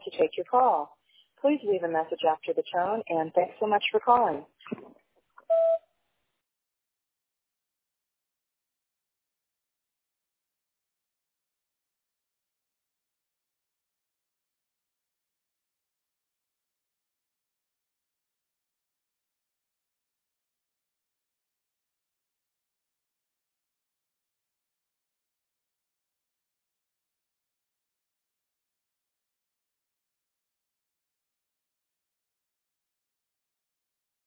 to take your call. Please leave a message after the tone, and thanks so much for calling.